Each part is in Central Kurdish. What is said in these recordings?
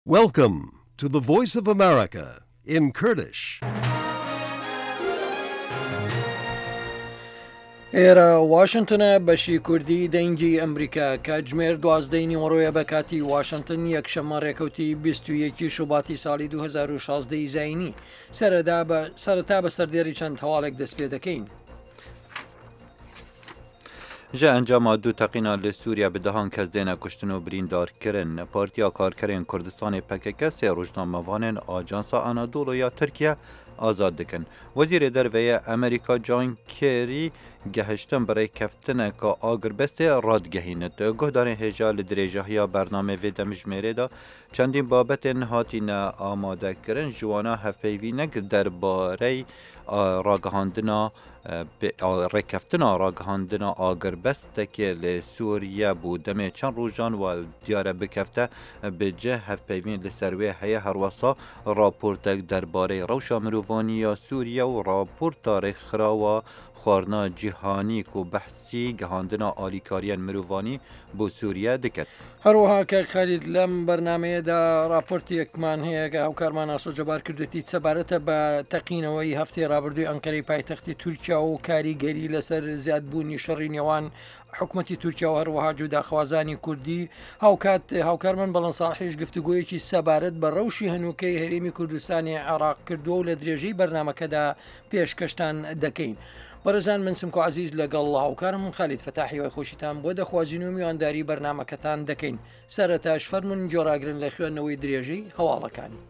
Welcome to the Voice of America in Kurdish. ئێرە واشنتنە بەشی کوردی دەنگی ئەمریکا کاتژمێر 12 نیوەڕۆیە بە کاتی واشنتن یەکشەممە ڕێکەوتی 21 شوباتی ساڵی 2016 زینی سەرەتا بە سەردێری چەند هەواڵێک دەست پێ دەکەین. جا انجام دو تقینا لسوریا به دهان کس دینه کشتن و بریندار کرن. پارتیا کارکرین کردستان پکک سه روزنامه‌وانین آژانس آنادولو یا ترکیه آزاد دکن. وزیر درویه امریکا جان کری گهشتن برای کفتن که آگربست رادگهیند. گهدان هجال دریجه برنامه و دمجمره دا چندین بابت هاتین آماده کرن. جوانا هفپیوینک درباره راگهاندنا ڕێککەفتنا ڕاگەهاندنا ئاگربەستێکێ لە سووریا بوو دەمێ چەند ڕۆژان و دیارە بکەفتە بجێ هەفپەیوین لەسەروێ هەیە هەروەسا راپۆرتێک دەربارەی ڕەوشە مرۆڤانیە سووریا و راپۆرتا ڕێکخراوە خواردنا جیهانی و بەحسی گەهاندنا ئالیکاریان مرۆڤانی بۆ سووریا دەکەت. هەروەها کە خەرید لەم بەرنمەیەدا راپۆرتێکمان هەیە کە هاوکارمان ئاسۆ جەبار کردوێتی سەبارەتە بە تەقینەوەی هەفتەی ڕابردووی ئەنکەرەی پایتەختی تورکیا و کاریگەری لەسەر زیادبوونی شەڕی نێوان حکوومەتی تورکیا و هەروەها جوداخوازانی کوردی هاوکارمان بەڵەن ساڵحیش گفتوگویەکی سەبارەت بە ڕەوشی هەنووکەی هەرێمی کوردستانی عێراق کردووە و لە درێژەی بەرنمەکەدا پێشکەشتان دەکەین. بەڕێزان من سمکۆ عزیز لەگەڵ هاوکارم خالید فەتاحی وای خۆشیتان بۆ دەخوازین و میوانداری بەرنمەکەتان دەکەین. سەرەتاش فەرمون جۆراگرن لە خوێندنەوەی درێژەی هەواڵەکانی.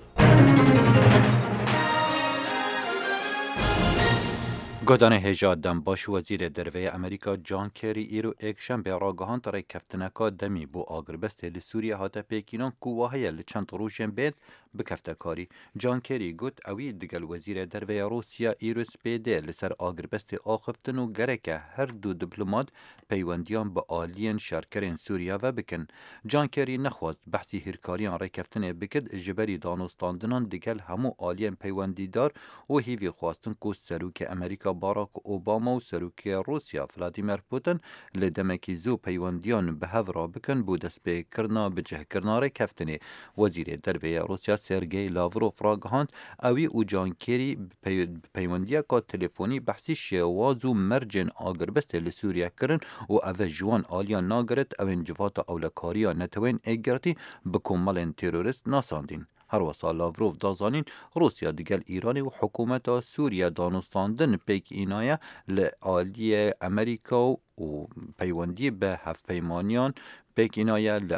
گۆدانە هێژا دەمباش وەزیرە دەرەوەی ئەمریکا جان کێری ئیرۆ یەکشەمبێ ڕاگەهاند ڕێککەفتنەکە دەمی بۆ ئاگربەستێ لە سووریا هاتە پێکینان کووا هەیە لە چەند ڕۆژێن بێت بکەفتە کاری. جان کێری گوت ئەوی دگەل وەزیرە دەرەوەی رووسیا ئیرۆ سپێدێ لەسەر ئاگربەستی ئاخفتن و گەرەکە هەردوو دیپلۆمات پەیوەندیان بە ئالیەن شارکەرێن سووریاوە بکەن. جان کێری نەخواست بەحسی هیرکاریان ڕێککەفتنێ بکرد ژبەری دانوستاندنان دگەل هەموو ئالیەن پەیوەندیدار و هیوی خواستن کو سەرۆکی ئەمریکا باراک ئۆباما و سەرۆکی رووسیا ڤلادیمیر پوتین لە دەمێکی زوو پەیوەندیان بەهەڤرا بکەن بۆ دەستپێکردنا بجهکردنا ڕێککەفتنێ. وەزیرە دەرەوەی رووسیا سێرگەی لاڤرۆف ڕاگەهاند ئەوی و جان کێری پەیوەندیەکە تەلێفۆنی بەحسی شێواز و مەرجên ئاگربەستێ لە سووریا کردن و ئەvە جوان ئالیان ناگرێت ئەوێن جڤاتە ئەولەکاریە نەتەوەین ئێگرتی بە کۆمەڵێن تێرۆریست ناساندین. هەروەسا لاڤرۆف دازانین رووسیا دیگەل ئیرانی و حکوومەتە سووریا دانوستاندن پێک ئینایە لە ئالیە ئەمریکا و پەیوەندی بە هەفپەیمانیان پێک ئینایە لە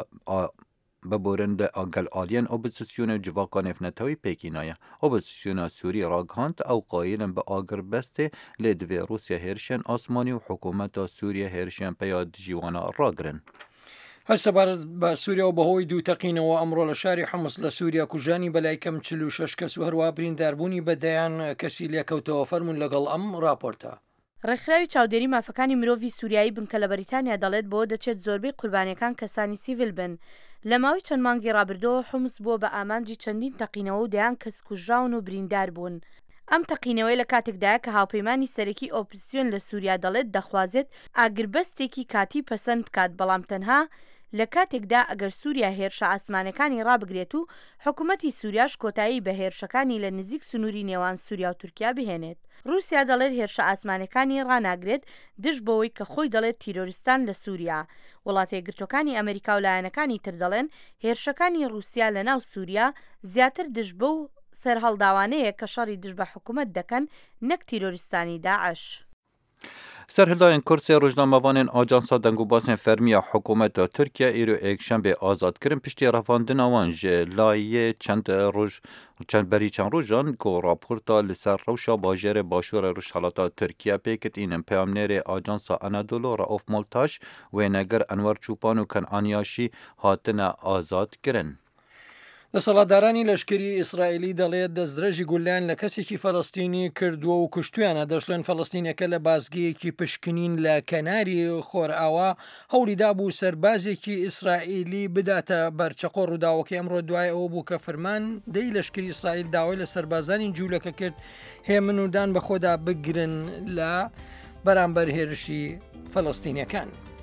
ببورن لە ئاگەل ئالیەن ئۆپۆزیسیۆنە جڤاکا نێفنەتەوەی پێکینایە. ئۆپۆزیسیۆنە سووری ڕاگەهاند ئەو قایلن بە ئاگربەستێ لێ divê رووسیا هێرشێن ئاسمانی و حکوومەتە سووریا هێرشیان پێیا دژیوانە ڕاگرن. هەر سەبارەت بە سووریا و بەهۆی دوو تەقینەوە ئەمڕۆ لە شاری حەمس لە سووریا کوژانی بەلای کەم 46 کەس و هەروە برینداربوونی بەدەیان کەسی لێکەوتەوە فەرمون لەگەڵ ئەم راپۆرتە. ڕێکخراوی چاودێری مافەکانی مرۆڤی سووریایی بنکە لە بەریتانیا دەڵێت بۆ دەچێت زۆربەی قوربانیەکان کەسانی سیڤیل بن. لە ماوەی چەند مانگی ڕابردەوە حومس بووە بە ئامانجی چەندین تەقینەوە و دەیان کەس کوژراون و بریندار بوون. ئەم تەقینەوەی لە کاتێکدایە کە هاوپەیمانی سەرەکی ئۆپۆزیسیۆن لە سووریا دەڵێت دەخوازێت ئاگربەستێکی کاتی پەسەند بکات، بەڵام تەنها لە کاتێکدا ئەگەر سووریا هێرشە ئاسمانەکانی ڕابگرێت و حکوومەتی سووریاش کۆتایی بە هێرشەکانی لە نزیک سنووری نێوان سووریا و تورکیا بهێنێت. رووسیا دەڵێت هێرشە ئاسمانەکانی ڕاناگرێت دژ بەوەی کە خۆی دەڵێت تیرۆریستان لە سووریا. وڵاتە یەکگرتوەکانی ئەمریکا و لایەنەکانی تر دەڵێن هێرشەکانی رووسیا لە ناو سووریا زیاتر دژ بە و سەرهەڵداوانەیە کە شەڕی دژ بە حکوومەت دەکەن نەک تیرۆریستانی داعش. سەرهێڵدایان کورسێ ڕۆژنامەوانên ئاجانسا دەنگوباسên فەرمیya حکوومەتە تورکیا ئیرۆ یەکشەمبێ ئازادkirin piştî revandina wan ji layê çembêrî çend rojan ku raporta li ser rewşa bajêrê başûra Rojhilatê Tirkiye pêketînin peyamnêrê Ajansa Anadolu Rauf Moltaş wênegir Enwer Çûpan û Kenaniyaşî hatine azadkirin. دەسەڵاتدارانی لەشکری ئیسرائیلی دەڵێت دەستدرێژی گولیان لە کەسێکی فەڵەستینی کردووە و کوشتویانە. دەشڵێن فەڵەستینەکە لە بازگەیەکی پشکنین لە کەناری خۆرئاوا هەوڵیدا بوو سەربازێکی ئیسرائیلی بداتە بەرچەقۆ. ڕووداوەکەی ئەمڕۆ دوای ئەوە بوو کە فەرمان دەی لەشکری ئیسرائیل داوای لە سەربازانی جوولەکە کرد هێمن و دان بە خۆدا بگرن لە بەرامبەر هێرشی فەڵەستینیەکان.